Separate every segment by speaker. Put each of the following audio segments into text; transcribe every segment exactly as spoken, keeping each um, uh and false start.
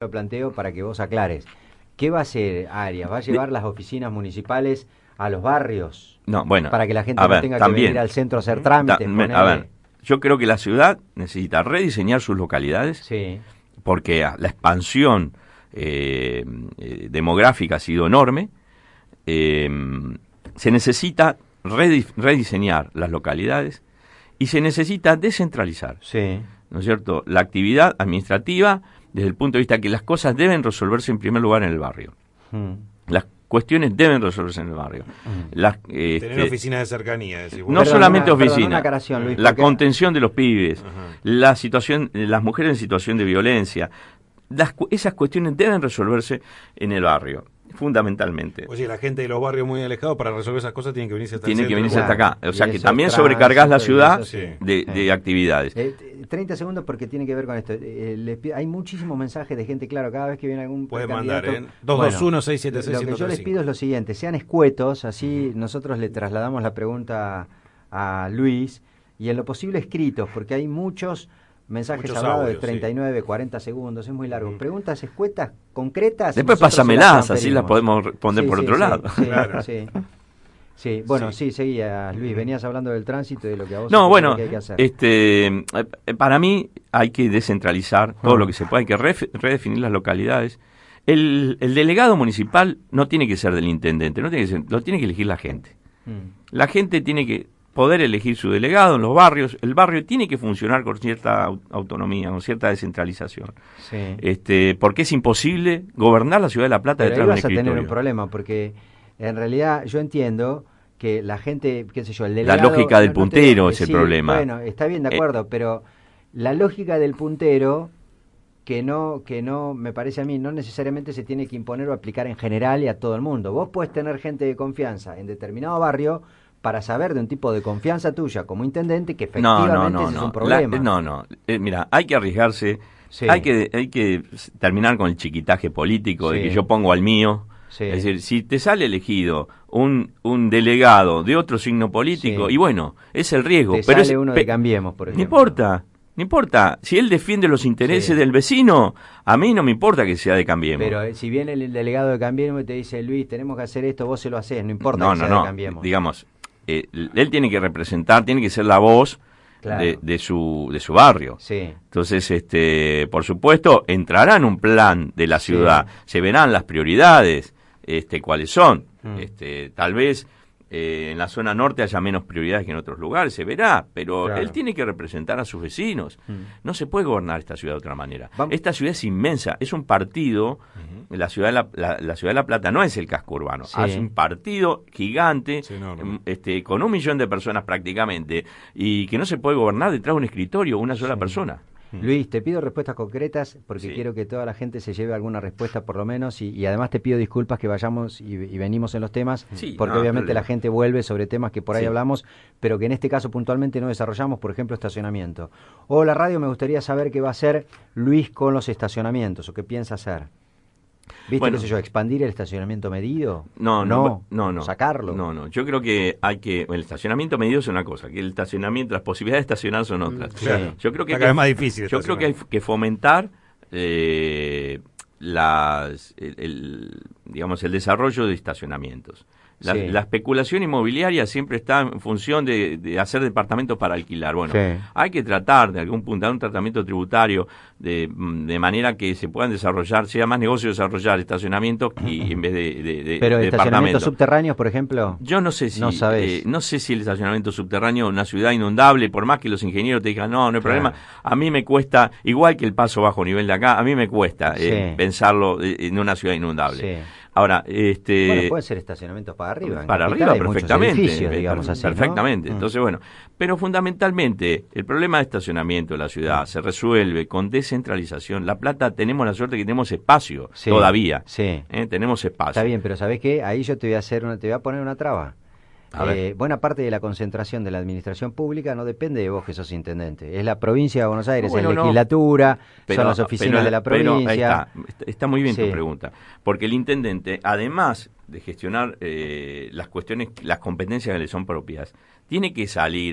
Speaker 1: lo planteo para que vos aclares. ¿Qué va a hacer Arias? ¿Va a llevar las oficinas municipales a los barrios?
Speaker 2: No, bueno.
Speaker 1: Para que la gente
Speaker 2: a
Speaker 1: no
Speaker 2: ver,
Speaker 1: tenga
Speaker 2: también,
Speaker 1: que venir al centro a hacer trámites.
Speaker 2: Ta, a ver, yo creo que la ciudad necesita rediseñar sus localidades.
Speaker 1: Sí.
Speaker 2: Porque la expansión eh, eh, demográfica ha sido enorme. Eh, se necesita rediseñar las localidades y se necesita descentralizar.
Speaker 1: Sí.
Speaker 2: ¿No es cierto? La actividad administrativa, desde el punto de vista que las cosas deben resolverse en primer lugar en el barrio.
Speaker 1: Hmm.
Speaker 2: Las cuestiones deben resolverse en el barrio.
Speaker 1: Hmm.
Speaker 2: Las,
Speaker 3: este, Tener oficinas de cercanía. Decir,
Speaker 2: no
Speaker 1: perdón,
Speaker 2: solamente
Speaker 1: una,
Speaker 2: oficinas, la
Speaker 1: porque...
Speaker 2: contención de los pibes, Ajá. la situación, las mujeres en situación de violencia, las, esas cuestiones deben resolverse en el barrio. Fundamentalmente.
Speaker 3: Oye, la gente de los barrios muy alejados para resolver esas cosas tiene que venirse hasta
Speaker 2: Tiene
Speaker 3: el
Speaker 2: que venirse
Speaker 3: centro.
Speaker 2: hasta acá. O sea
Speaker 1: y
Speaker 2: que
Speaker 1: eso
Speaker 2: también
Speaker 1: tránsito,
Speaker 2: sobrecargas la ciudad
Speaker 1: eso, sí.
Speaker 2: de, de
Speaker 1: eh.
Speaker 2: actividades.
Speaker 1: Eh, treinta segundos porque tiene que ver con esto. Eh, le, hay muchísimos mensajes de gente, claro, cada vez que viene algún
Speaker 3: Puede
Speaker 1: candidato,
Speaker 3: mandar, ¿eh? dos dos uno, seis siete seis,
Speaker 1: Lo que yo les pido es lo siguiente, sean escuetos, así uh-huh. nosotros le trasladamos la pregunta a Luis, y en lo posible escritos, porque hay muchos mensajes
Speaker 3: Muchos
Speaker 1: hablados
Speaker 3: audios,
Speaker 1: de treinta y nueve,
Speaker 3: sí.
Speaker 1: cuarenta segundos, es muy largo.
Speaker 3: Uh-huh.
Speaker 1: Preguntas escuetas, concretas.
Speaker 2: Después pásamelas, así las podemos responder
Speaker 1: sí,
Speaker 2: por
Speaker 1: sí,
Speaker 2: otro
Speaker 1: sí,
Speaker 2: lado.
Speaker 1: Sí,
Speaker 3: claro.
Speaker 1: sí. Sí, bueno, sí,
Speaker 3: sí
Speaker 1: seguía, Luis, venías hablando del tránsito y de lo que a vos
Speaker 2: No, bueno,
Speaker 1: que hay que hacer.
Speaker 2: este, para mí hay que descentralizar todo uh-huh. lo que se pueda, hay que re- redefinir las localidades. El, el delegado municipal no tiene que ser del intendente, no tiene que ser, lo tiene que elegir la gente. Uh-huh. La gente tiene que poder elegir su delegado en los barrios. El barrio tiene que funcionar con cierta autonomía, con cierta descentralización.
Speaker 1: Sí.
Speaker 2: Este, porque es imposible gobernar la ciudad de La Plata
Speaker 1: Pero
Speaker 2: detrás de un
Speaker 1: escritorio. Pero ahí vas a tener un problema, porque en realidad yo entiendo que la gente, qué sé yo, el delegado...
Speaker 2: La lógica del
Speaker 1: no,
Speaker 2: puntero
Speaker 1: no te,
Speaker 2: es el
Speaker 1: sí,
Speaker 2: problema.
Speaker 1: Bueno, está bien, de acuerdo, eh, pero la lógica del puntero, que no, que no, me parece a mí, no necesariamente se tiene que imponer o aplicar en general y a todo el mundo. Vos podés tener gente de confianza en determinado barrio para saber de un tipo de confianza tuya como intendente que efectivamente
Speaker 2: no, no, no,
Speaker 1: ese
Speaker 2: no.
Speaker 1: es un problema.
Speaker 2: La, no, no, eh, mira, hay que arriesgarse, sí. hay que hay que terminar con el chiquitaje político sí. de que yo pongo al mío. Sí. Es decir, si te sale elegido un, un delegado de otro signo político, sí. y bueno, es el riesgo.
Speaker 1: Te
Speaker 2: pero
Speaker 1: sale
Speaker 2: es,
Speaker 1: uno de Cambiemos, por ejemplo.
Speaker 2: No importa, no importa. Si él defiende los intereses sí. del vecino, a mí no me importa que sea de Cambiemos.
Speaker 1: Pero eh, si viene el delegado de Cambiemos y te dice, Luis, tenemos que hacer esto, vos se lo haces, no importa
Speaker 2: no,
Speaker 1: que
Speaker 2: no,
Speaker 1: sea
Speaker 2: no.
Speaker 1: de Cambiemos.
Speaker 2: Digamos, eh, él tiene que representar, tiene que ser la voz claro. de, de su de su barrio.
Speaker 1: Sí.
Speaker 2: Entonces, este, por supuesto, entrará en un plan de la ciudad, sí. se verán las prioridades. Este, cuáles son. Mm. Este, tal vez eh, en la zona norte haya menos prioridades que en otros lugares, se verá, pero claro. él tiene que representar a sus vecinos. Mm. No se puede gobernar esta ciudad de otra manera. Vamos. Esta ciudad es inmensa, es un partido, uh-huh. la, ciudad de la, la, la ciudad de La Plata no es el casco urbano, sí. es un partido gigante, sí, no, no. Este, con un millón de personas prácticamente, y que no se puede gobernar detrás de un escritorio, una sola sí. persona.
Speaker 1: Luis, te pido respuestas concretas porque
Speaker 2: sí.
Speaker 1: quiero que toda la gente se lleve alguna respuesta por lo menos y, y además te pido disculpas que vayamos y, y venimos en los temas
Speaker 2: sí,
Speaker 1: porque
Speaker 2: no,
Speaker 1: obviamente
Speaker 2: problema.
Speaker 1: la gente vuelve sobre temas que por ahí
Speaker 2: sí.
Speaker 1: hablamos pero que en este caso puntualmente no desarrollamos, por ejemplo estacionamiento. Hola Radio, me gustaría saber qué va a hacer Luis con los estacionamientos o qué piensa hacer. ¿Viste,
Speaker 2: bueno,
Speaker 1: qué sé yo, expandir el estacionamiento medido?
Speaker 2: No, no, no, no.
Speaker 1: ¿Sacarlo?
Speaker 2: No, no. Yo creo que hay que... El estacionamiento medido es una cosa, que el estacionamiento, las posibilidades de estacionar son otras.
Speaker 3: Claro.
Speaker 2: Yo creo que,
Speaker 3: cada vez más difícil.
Speaker 2: Yo creo que hay que fomentar eh, las, el, el, digamos, el desarrollo de estacionamientos. La, sí. la especulación inmobiliaria siempre está en función de, de hacer departamentos para alquilar. Bueno, sí. hay que tratar de algún punto, dar un tratamiento tributario de, de manera que se puedan desarrollar, sea más negocio desarrollar estacionamientos y en vez de, de, de
Speaker 1: Pero
Speaker 2: de
Speaker 1: estacionamientos subterráneos, por ejemplo.
Speaker 2: Yo no sé si
Speaker 1: no,
Speaker 2: eh, no sé si el estacionamiento subterráneo en una ciudad inundable, por más que los ingenieros te digan no, no hay claro. problema, a mí me cuesta, igual que el paso bajo nivel de acá, a mí me cuesta
Speaker 1: sí.
Speaker 2: eh, pensarlo en una ciudad inundable.
Speaker 1: Sí.
Speaker 2: Ahora, este...
Speaker 1: Bueno, pueden ser estacionamientos para arriba.
Speaker 2: Para arriba, perfectamente.
Speaker 1: Digamos así,
Speaker 2: perfectamente.
Speaker 1: ¿no?
Speaker 2: Entonces, bueno, pero fundamentalmente, el problema de estacionamiento de la ciudad se resuelve con descentralización. La Plata tenemos la suerte que tenemos espacio
Speaker 1: sí,
Speaker 2: todavía.
Speaker 1: Sí.
Speaker 2: ¿eh? Tenemos espacio.
Speaker 1: Está bien, pero ¿sabés qué? Ahí yo te voy a hacer una, te voy a poner una traba. Eh, buena parte de la concentración de la administración pública no depende de vos que sos intendente, es la provincia de Buenos Aires,
Speaker 2: bueno,
Speaker 1: es la legislatura,
Speaker 2: no, pero,
Speaker 1: son las oficinas
Speaker 2: pero,
Speaker 1: de la provincia.
Speaker 2: Pero está, está muy bien
Speaker 1: sí.
Speaker 2: tu pregunta, porque el intendente, además de gestionar eh, las cuestiones, las competencias que le son propias, tiene que salir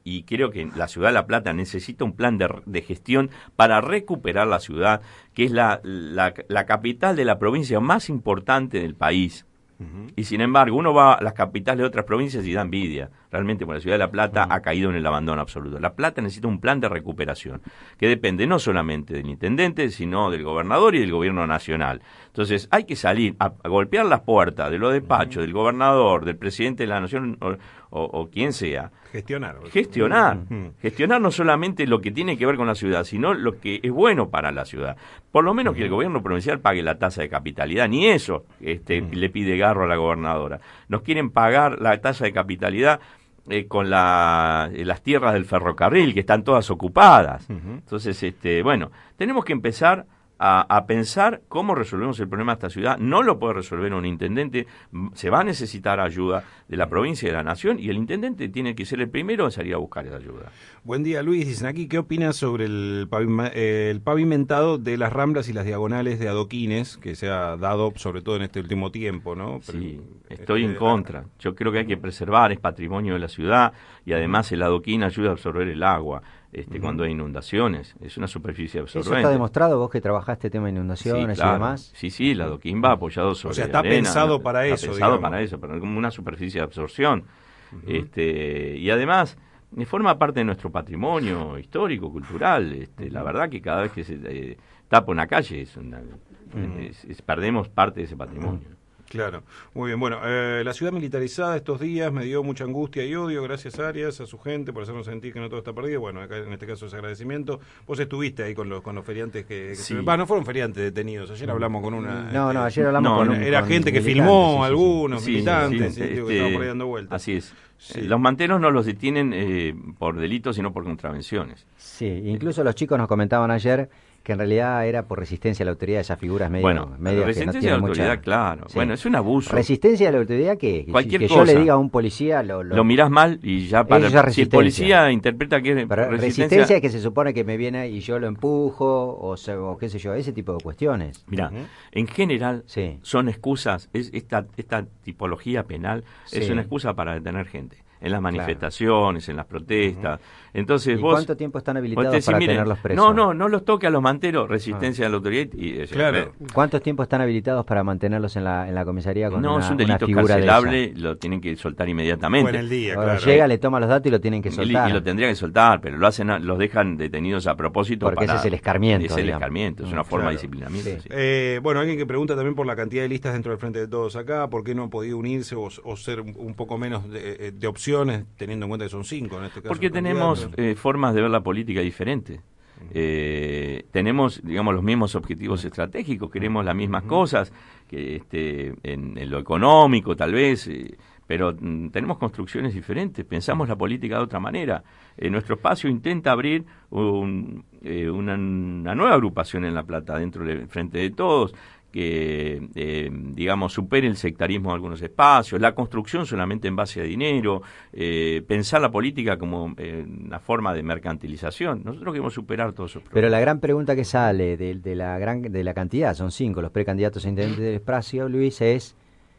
Speaker 2: y creo que la ciudad de La Plata necesita un plan de, de gestión para recuperar la ciudad, que es la, la, la capital de la provincia más importante del país. Uh-huh. Y sin embargo, uno va a las capitales de otras provincias y da envidia. Realmente, porque la ciudad de La Plata uh-huh. ha caído en el abandono absoluto. La Plata necesita un plan de recuperación, que depende no solamente del intendente, sino del gobernador y del gobierno nacional. Entonces, hay que salir a, a golpear las puertas de los despachos, uh-huh. del gobernador, del presidente de la nación, o, o, o quien sea.
Speaker 3: Gestionar.
Speaker 2: Gestionar. Uh-huh. Gestionar no solamente lo que tiene que ver con la ciudad, sino lo que es bueno para la ciudad. Por lo menos uh-huh. que el gobierno provincial pague la tasa de capitalidad. Ni eso este, uh-huh. le pide Garro a la gobernadora. Nos quieren pagar la tasa de capitalidad eh, con la, eh, las tierras del ferrocarril, que están todas ocupadas. Uh-huh. Entonces, este, bueno, tenemos que empezar A, a pensar cómo resolvemos el problema de esta ciudad. No lo puede resolver un intendente, se va a necesitar ayuda de la provincia y de la nación, y el intendente tiene que ser el primero en salir a buscar esa ayuda.
Speaker 3: Buen día, Luis. Dicen aquí, ¿qué opinas sobre el, pavima, eh, el pavimentado de las ramblas y las diagonales de adoquines que se ha dado, sobre todo en este último tiempo, ¿no? Pero,
Speaker 2: sí, estoy
Speaker 3: este,
Speaker 2: en contra. Yo creo que hay que preservar, es patrimonio de la ciudad, y además el adoquín ayuda a absorber el agua. Este, uh-huh. cuando hay inundaciones, es una superficie absorbente.
Speaker 1: ¿Eso está demostrado, vos que trabajaste tema de inundaciones
Speaker 2: sí, claro.
Speaker 1: y demás?
Speaker 2: Sí, sí, el adoquín va apoyado sobre
Speaker 3: O sea, está
Speaker 2: arena,
Speaker 3: pensado
Speaker 2: ¿no?
Speaker 3: para
Speaker 2: está
Speaker 3: eso,
Speaker 2: pensado
Speaker 3: digamos.
Speaker 2: para eso, para como una superficie de absorción. Uh-huh. Este, y además, forma parte de nuestro patrimonio histórico, cultural. Este, uh-huh. La verdad que cada vez que se eh, tapa una calle, es una, uh-huh. es, es, perdemos parte de ese patrimonio. Uh-huh.
Speaker 3: Claro, muy bien. Bueno, eh, la ciudad militarizada estos días me dio mucha angustia y odio. Gracias, Arias, a su gente por hacernos sentir que no todo está perdido. Bueno, acá en este caso es agradecimiento. Vos estuviste ahí con los con los feriantes que... que
Speaker 2: sí.
Speaker 3: se... bah, no fueron feriantes detenidos. Ayer hablamos con una...
Speaker 1: No,
Speaker 3: este,
Speaker 1: no, ayer hablamos
Speaker 3: no,
Speaker 1: con...
Speaker 3: No,
Speaker 1: un,
Speaker 3: era
Speaker 1: con
Speaker 3: gente que filmó, sí, sí, algunos sí, militantes, sí, sí, este, que estaban por ahí dando vueltas.
Speaker 2: Así es.
Speaker 3: Sí.
Speaker 2: Los manteros no los detienen eh, por delitos, sino por contravenciones.
Speaker 1: Sí, incluso los chicos nos comentaban ayer que en realidad era por resistencia a la autoridad, esas figuras medio...
Speaker 2: Bueno,
Speaker 1: medio
Speaker 2: resistencia
Speaker 1: que no
Speaker 2: a la autoridad,
Speaker 1: mucha...
Speaker 2: claro. Sí. Bueno, es un abuso.
Speaker 1: Resistencia a la autoridad, que,
Speaker 2: Cualquier
Speaker 1: que
Speaker 2: cosa.
Speaker 1: yo le diga a un policía... Lo, lo...
Speaker 2: lo mirás mal y ya para...
Speaker 1: Ya
Speaker 2: si el policía interpreta que es
Speaker 1: Pero
Speaker 2: resistencia...
Speaker 1: resistencia es que se supone que me viene y yo lo empujo, o, se, o qué sé yo, ese tipo de cuestiones.
Speaker 2: Mirá, uh-huh. en general
Speaker 1: sí.
Speaker 2: son excusas, es esta, esta tipología penal sí. es una excusa para detener gente. En las manifestaciones, claro. en las protestas. Uh-huh. Entonces
Speaker 1: ¿Y
Speaker 2: vos,
Speaker 1: cuánto tiempo están habilitados
Speaker 2: decís,
Speaker 1: para
Speaker 2: mire,
Speaker 1: tenerlos presos?
Speaker 2: No, no, no los toque a los manteros, resistencia ah. a la autoridad. Y,
Speaker 3: claro.
Speaker 1: ¿Cuántos tiempos están habilitados para mantenerlos en la en la comisaría con
Speaker 2: no,
Speaker 1: una,
Speaker 2: es un delito carcelable, lo tienen que soltar inmediatamente.
Speaker 3: O en el día,
Speaker 1: Ahora,
Speaker 3: claro.
Speaker 1: llega, le toma los datos y lo tienen que soltar.
Speaker 2: Y, y lo tendrían que soltar, pero lo hacen, los dejan detenidos a propósito.
Speaker 1: Porque
Speaker 2: para,
Speaker 1: ese es el escarmiento.
Speaker 2: Es el escarmiento, es una forma claro. de disciplinamiento. Sí.
Speaker 3: Sí. Eh, bueno, alguien que pregunta también por la cantidad de listas dentro del Frente de Todos acá, ¿por qué no han podido unirse o, o ser un poco menos de, de opciones, teniendo en cuenta que son cinco en este caso?
Speaker 2: Porque tenemos eh, formas de ver la política diferentes. Eh, tenemos, digamos, los mismos objetivos estratégicos, queremos las mismas uh-huh. cosas, que este, en, en lo económico tal vez, eh, pero mm, tenemos construcciones diferentes, pensamos la política de otra manera. Eh, nuestro espacio intenta abrir un, eh, una, una nueva agrupación en La Plata, dentro del Frente de Todos, que, eh, digamos, supere el sectarismo de algunos espacios, la construcción solamente en base a dinero, eh, pensar la política como eh, una forma de mercantilización. Nosotros queremos superar todos esos problemas.
Speaker 1: Pero la gran pregunta que sale de, de la gran de la cantidad, son cinco los precandidatos a intendente del espacio, Luis, es...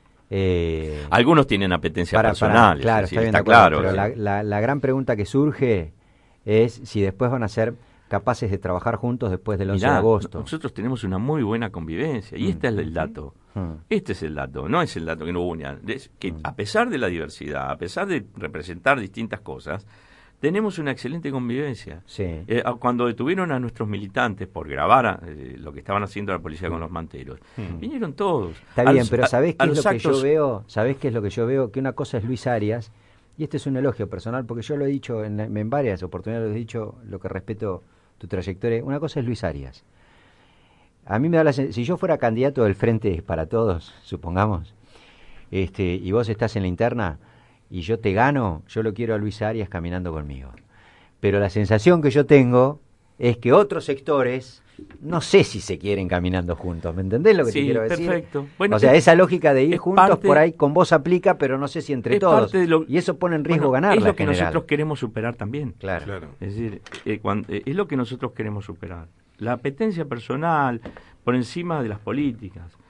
Speaker 1: Eh,
Speaker 2: Algunos tienen apetencias
Speaker 1: para,
Speaker 2: personales.
Speaker 1: Para, claro,
Speaker 2: sí,
Speaker 1: está, bien,
Speaker 2: está claro.
Speaker 1: Pero
Speaker 2: sí.
Speaker 1: la, la, la gran pregunta que surge es si después van a ser capaces de trabajar juntos después del once
Speaker 2: Mirá,
Speaker 1: de agosto.
Speaker 2: Nosotros tenemos una muy buena convivencia y mm. este es el dato. Mm. Este es el dato, no es el dato que no hubo una, es que mm. a pesar de la diversidad, a pesar de representar distintas cosas, tenemos una excelente convivencia.
Speaker 1: Sí.
Speaker 2: Eh, cuando detuvieron a nuestros militantes por grabar eh, lo que estaban haciendo la policía con los manteros, mm. vinieron todos.
Speaker 1: Está bien, los, pero ¿sabés qué
Speaker 2: a,
Speaker 1: es lo
Speaker 2: actos...
Speaker 1: que yo veo? ¿Sabés qué es lo que yo veo? Que una cosa es Luis Arias, y este es un elogio personal, porque yo lo he dicho en, en varias oportunidades, lo he dicho, lo que respeto tu trayectoria. Una cosa es Luis Arias. A mí me da la si yo fuera candidato del Frente para Todos, supongamos, este, y vos estás en la interna y yo te gano, yo lo quiero a Luis Arias caminando conmigo. Pero la sensación que yo tengo es que otros sectores no sé si se quieren caminando juntos. ¿Me entendés lo que
Speaker 2: sí,
Speaker 1: te quiero decir?
Speaker 2: Perfecto. Bueno,
Speaker 1: o sea,
Speaker 2: es,
Speaker 1: esa lógica de ir juntos
Speaker 2: parte,
Speaker 1: por ahí con vos aplica, pero no sé si entre todos.
Speaker 2: Lo,
Speaker 1: y eso pone en riesgo
Speaker 2: bueno,
Speaker 1: ganarla.
Speaker 2: Es lo que
Speaker 1: general.
Speaker 2: nosotros queremos superar también.
Speaker 1: Claro. claro.
Speaker 2: Es decir, eh, cuando, eh, es lo que nosotros queremos superar. La apetencia personal por encima de las políticas.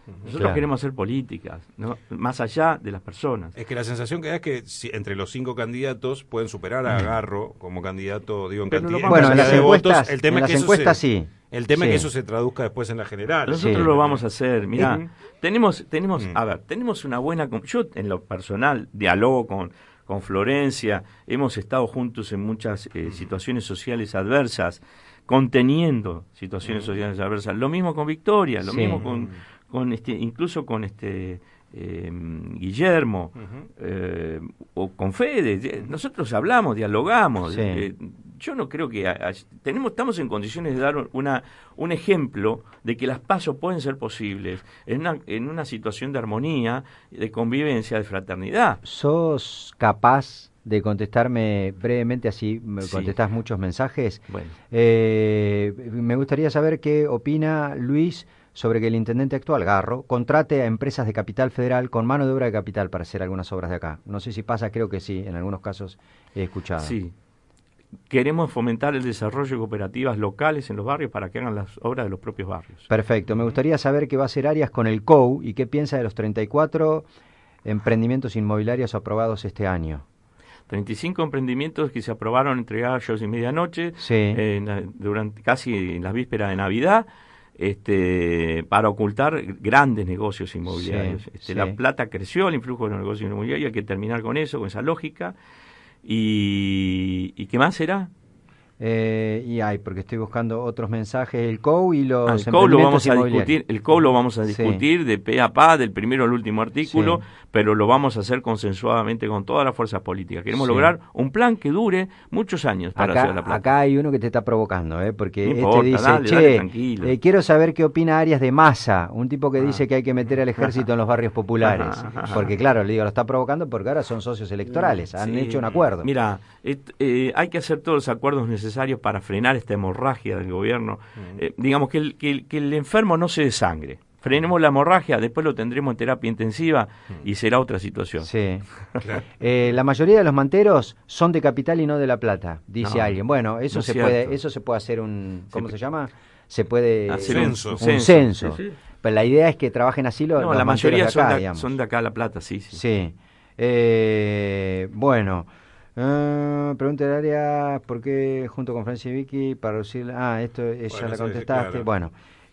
Speaker 2: Nosotros
Speaker 1: Claro.
Speaker 2: queremos hacer políticas, ¿no? Más allá de las personas.
Speaker 3: Es que la sensación que da es que si, entre los cinco candidatos pueden superar a Garro como candidato, digo, en
Speaker 2: Pero lo
Speaker 3: cantidad,
Speaker 2: vamos
Speaker 3: en
Speaker 2: a
Speaker 1: Bueno, en las
Speaker 3: cantidad de
Speaker 1: encuestas,
Speaker 3: votos. El tema
Speaker 1: en
Speaker 3: es
Speaker 1: las
Speaker 3: que eso
Speaker 1: encuestas
Speaker 3: se,
Speaker 1: sí.
Speaker 3: El tema
Speaker 1: Sí.
Speaker 3: es que eso se traduzca después en la general.
Speaker 2: Nosotros
Speaker 1: Sí.
Speaker 2: lo vamos a hacer, mira,
Speaker 3: Ujú.
Speaker 2: tenemos, tenemos,
Speaker 3: Mm.
Speaker 2: a ver, tenemos una buena, com- yo en lo personal dialogo con, con Florencia, hemos estado juntos en muchas eh, situaciones sociales adversas, conteniendo situaciones sociales adversas, lo mismo con Victoria, lo
Speaker 1: Sí.
Speaker 2: mismo con, con este, incluso con este eh, Guillermo,
Speaker 3: Ujú.
Speaker 2: eh, o con Fede, nosotros hablamos, dialogamos,
Speaker 1: Sí.
Speaker 2: eh, yo no creo que a- a- tenemos estamos en condiciones de dar una un ejemplo de que las pasos pueden ser posibles en una en una situación de armonía, de convivencia, de fraternidad.
Speaker 1: ¿Sos capaz de contestarme brevemente, así me
Speaker 2: Sí.
Speaker 1: contestás muchos mensajes?
Speaker 2: Bueno,
Speaker 1: Eh, me gustaría saber qué opina Luis sobre que el intendente actual, Garro, contrate a empresas de capital federal con mano de obra de capital para hacer algunas obras de acá. No sé si pasa, creo que sí, en algunos casos he escuchado.
Speaker 2: sí. Queremos fomentar el desarrollo de cooperativas locales en los barrios para que hagan las obras de los propios barrios.
Speaker 1: Perfecto. Me gustaría saber qué va a hacer Arias con el C O U y qué piensa de los treinta y cuatro emprendimientos inmobiliarios aprobados este año.
Speaker 2: treinta y cinco emprendimientos que se aprobaron entre gallos y medianoche,
Speaker 1: Sí.
Speaker 2: eh, en la- durante casi en las vísperas de Navidad, este, para ocultar grandes negocios inmobiliarios.
Speaker 1: Sí,
Speaker 2: Este,
Speaker 1: sí.
Speaker 2: La plata creció, el influjo de los negocios inmobiliarios, hay que terminar con eso, con esa lógica. ¿Y, ¿y qué más será?
Speaker 1: Eh, y hay, porque estoy buscando otros mensajes, el C O U y los
Speaker 2: Ah, el C O U lo vamos a
Speaker 1: inmobiliarios.
Speaker 2: discutir, el C O U lo vamos a
Speaker 1: Sí.
Speaker 2: discutir de pe a pa, del primero al último artículo,
Speaker 1: Sí.
Speaker 2: pero lo vamos a hacer consensuadamente con todas las fuerzas políticas. Queremos
Speaker 1: Sí.
Speaker 2: lograr un plan que dure muchos años para
Speaker 1: Acá,
Speaker 2: Ciudad de la Plata.
Speaker 1: acá hay uno que te está provocando, ¿eh? Porque
Speaker 2: No
Speaker 1: este
Speaker 2: importa,
Speaker 1: dice,
Speaker 2: dale,
Speaker 1: che,
Speaker 2: dale, tranquilo".
Speaker 1: eh, quiero saber qué opina Arias de Massa, un tipo que
Speaker 2: Ah.
Speaker 1: dice que hay que meter al ejército en los barrios populares.
Speaker 2: Ajá.
Speaker 1: Porque claro, le digo, lo está provocando porque ahora son socios electorales, han
Speaker 2: Sí.
Speaker 1: hecho un acuerdo.
Speaker 2: Mira, et- eh, hay que hacer todos los acuerdos necesarios para frenar esta hemorragia del gobierno. Eh, digamos que el, que, el, que el enfermo no se desangre. Frenemos la hemorragia, después lo tendremos en terapia intensiva y será otra situación.
Speaker 1: Sí.
Speaker 3: Claro.
Speaker 1: Eh, la mayoría de los manteros son de Capital y no de La Plata, dice
Speaker 2: No,
Speaker 1: alguien. Bueno, eso
Speaker 2: no es
Speaker 1: se
Speaker 2: cierto.
Speaker 1: puede, eso se puede hacer un, ¿cómo
Speaker 2: Se-
Speaker 1: se, llama? Se puede
Speaker 2: Hacer
Speaker 1: un
Speaker 3: censo.
Speaker 1: un
Speaker 2: censo,
Speaker 1: censo.
Speaker 2: sí, sí.
Speaker 1: Pero la idea es que trabajen así los,
Speaker 2: No,
Speaker 1: los
Speaker 2: la
Speaker 1: manteros
Speaker 2: mayoría
Speaker 1: de
Speaker 2: son,
Speaker 1: acá,
Speaker 2: de,
Speaker 1: digamos.
Speaker 2: son de acá La Plata, sí, sí.
Speaker 1: Sí. Eh, bueno, eh, pregunta del área, ¿por qué junto con Francia y Vicky para reducir? Ah, esto eh, ya
Speaker 3: Bueno,
Speaker 1: la
Speaker 3: sí,
Speaker 1: contestaste.
Speaker 3: claro.
Speaker 1: Bueno,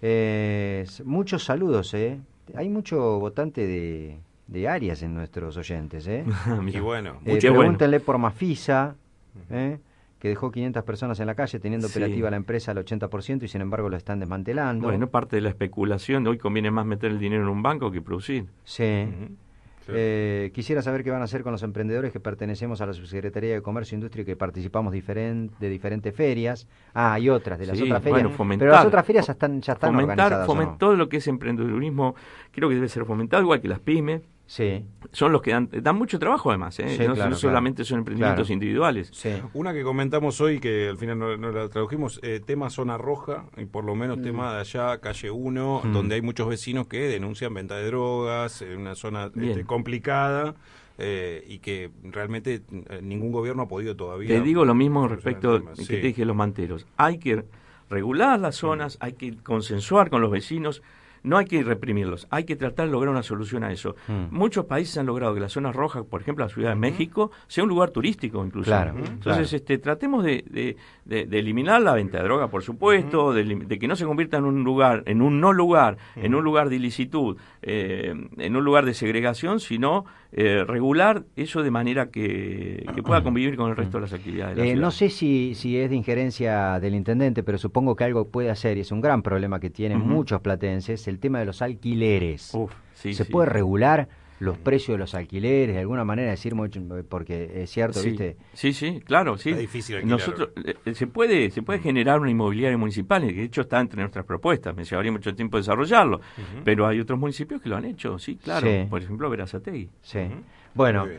Speaker 1: eh, s- muchos saludos, ¿eh? Hay mucho votante de, de Arias en nuestros oyentes, ¿eh?
Speaker 2: Mira.
Speaker 3: Y bueno,
Speaker 1: Eh,
Speaker 2: Mucho bueno.
Speaker 1: pregúntenle por Mafisa, ¿eh? Que dejó quinientas personas en la calle teniendo
Speaker 2: Sí.
Speaker 1: operativa la empresa al ochenta por ciento y sin embargo lo están desmantelando.
Speaker 2: Bueno, parte de la especulación de hoy conviene más meter el dinero en un banco que producir.
Speaker 1: Sí.
Speaker 3: Ujú. Sí.
Speaker 1: Eh, quisiera saber qué van a hacer con los emprendedores que pertenecemos a la Subsecretaría de Comercio e Industria y que participamos diferen- de diferentes ferias. Ah, hay otras, de las
Speaker 2: Sí,
Speaker 1: otras ferias.
Speaker 2: bueno, fomentar-
Speaker 1: pero las otras ferias ya están, ya están
Speaker 2: Fomentar,
Speaker 1: organizadas, ¿o
Speaker 2: foment-
Speaker 1: no?
Speaker 2: todo lo que es emprendedurismo, creo que debe ser fomentado, igual que las pymes.
Speaker 1: Sí,
Speaker 2: Son los que dan, dan mucho trabajo además, ¿eh?
Speaker 1: Sí,
Speaker 2: no,
Speaker 1: claro,
Speaker 2: no solamente
Speaker 1: claro.
Speaker 2: son emprendimientos
Speaker 1: Claro.
Speaker 2: individuales.
Speaker 1: sí.
Speaker 3: Una que comentamos hoy, que al final no, no la tradujimos, eh, tema zona roja, y por lo
Speaker 1: Mm.
Speaker 3: menos tema de allá, calle uno, donde hay muchos vecinos que denuncian venta de drogas, en una zona
Speaker 2: Bien.
Speaker 3: este, complicada, eh, y que realmente eh, ningún gobierno ha podido todavía.
Speaker 2: Te digo lo mismo
Speaker 3: solucionar
Speaker 2: respecto
Speaker 3: el tema.
Speaker 2: que
Speaker 3: Sí.
Speaker 2: te dije de los manteros. Hay que regular las zonas, hay que consensuar con los vecinos, no hay que reprimirlos, hay que tratar de lograr una solución a eso.
Speaker 1: Mm.
Speaker 2: Muchos países han logrado que la zona roja, por ejemplo la Ciudad de México, sea un lugar turístico incluso.
Speaker 1: Claro,
Speaker 2: Entonces,
Speaker 1: claro.
Speaker 2: este, tratemos de, de- de- de eliminar la venta de droga, por supuesto, de, elim- de que no se convierta en un lugar, en un no lugar, en un lugar de ilicitud, eh, en un lugar de segregación, sino eh, regular eso de manera que, que pueda convivir con el resto de las actividades de la
Speaker 1: Eh,
Speaker 2: ciudad.
Speaker 1: no sé si, si es de injerencia del intendente, pero supongo que algo puede hacer, y es un gran problema que tienen
Speaker 2: Ujú.
Speaker 1: muchos platenses, el tema de los alquileres.
Speaker 2: Uf, sí,
Speaker 1: ¿Se
Speaker 2: sí.
Speaker 1: puede regular los precios de los alquileres, de alguna manera decir, mucho- porque es cierto,
Speaker 2: Sí,
Speaker 1: ¿viste?
Speaker 2: sí, sí, claro, sí.
Speaker 3: Está difícil alquilar.
Speaker 2: Nosotros eh, se puede se puede generar una inmobiliaria municipal, y de hecho está entre nuestras propuestas. Me llevaría mucho tiempo desarrollarlo, pero hay otros municipios que lo han hecho, sí, claro.
Speaker 1: Sí.
Speaker 2: Por ejemplo, Verazategui.
Speaker 1: Sí.
Speaker 3: Ujú.
Speaker 1: Bueno,
Speaker 3: Muy bien.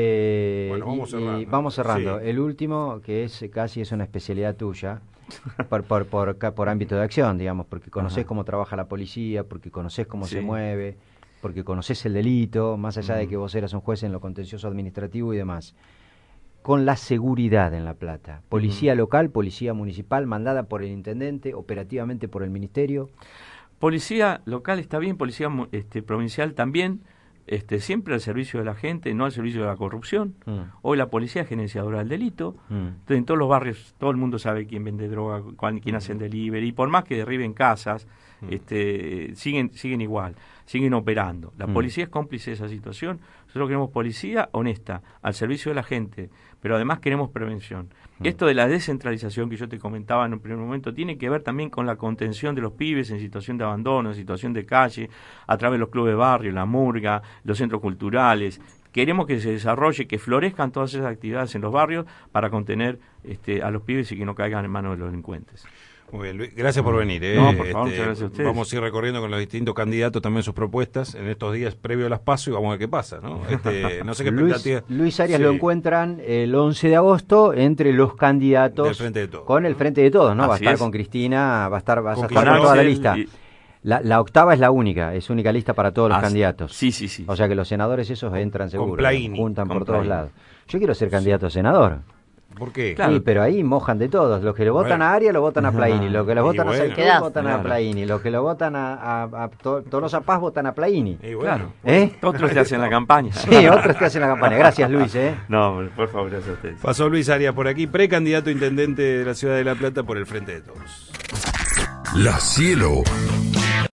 Speaker 1: eh,
Speaker 3: Bueno, vamos
Speaker 1: y- y
Speaker 3: cerrando.
Speaker 1: vamos cerrando.
Speaker 3: Sí.
Speaker 1: El último, que es casi es una especialidad tuya, por, por, por, ca- por ámbito de acción, digamos, porque conoces
Speaker 2: Ajá.
Speaker 1: cómo trabaja la policía, porque conoces cómo se
Speaker 2: Sí.
Speaker 1: mueve, porque conoces el delito, más allá de
Speaker 2: Mm.
Speaker 1: que vos eras un juez en lo contencioso administrativo y demás. Con la seguridad en La Plata, policía local, policía municipal, mandada por el intendente, operativamente por el ministerio.
Speaker 2: policía local está bien, policía este, provincial también, este, siempre al servicio de la gente, no al servicio de la corrupción. Mm. Hoy la policía es gerenciadora del delito. Mm. Entonces, en todos los barrios todo el mundo sabe quién vende droga, cuál, quién hace el delivery, y por más que derriben casas, mm. este, siguen, siguen igual, siguen operando. La mm. policía es cómplice de esa situación. Nosotros queremos policía honesta, al servicio de la gente, pero además queremos prevención. Mm. Esto de la descentralización que yo te comentaba en un primer momento tiene que ver también con la contención de los pibes en situación de abandono, en situación de calle, a través de los clubes de barrio, la murga, los centros culturales. Queremos que se desarrolle, que florezcan todas esas actividades en los barrios para contener este, a los pibes y que no caigan en manos de los delincuentes.
Speaker 3: Muy bien, Luis, gracias por venir. ¿eh?
Speaker 2: No, por favor,
Speaker 3: este,
Speaker 2: muchas gracias a ustedes.
Speaker 3: Vamos a ir recorriendo con los distintos candidatos también sus propuestas en estos días previo a las PASO y vamos a ver qué pasa, ¿no? Este, no sé qué expectativa.
Speaker 1: Luis, Luis Arias sí. Lo encuentran el once de agosto entre los candidatos
Speaker 3: del Frente de Todos,
Speaker 1: con el Frente de Todos, ¿no? Así va a estar es. Con Cristina, va a estar, va a estar toda la lista. Y... La, la octava es la única, es única lista para todos los Así. candidatos.
Speaker 2: Sí, sí, sí.
Speaker 1: O sea que los senadores esos entran seguro,
Speaker 3: Plaini,
Speaker 1: juntan por todos lados. Yo quiero ser candidato a senador.
Speaker 3: ¿Por qué?
Speaker 1: Claro. Sí, pero ahí mojan de todos. Los que lo votan bueno. a Arias lo votan a Plaini. Los que lo votan bueno. a Saicún votan claro. a Plaini. Los que lo votan a, a, a, a to, Tolosa Paz votan a Plaini.
Speaker 2: Bueno. Claro. ¿Eh? Otros te hacen la campaña.
Speaker 1: Sí, otros te hacen la campaña. Gracias, Luis. ¿eh?
Speaker 2: No, por favor, gracias a ustedes.
Speaker 3: Pasó Luis Arias por aquí, precandidato a intendente de la Ciudad de La Plata por el Frente de Todos.
Speaker 4: La Cielo.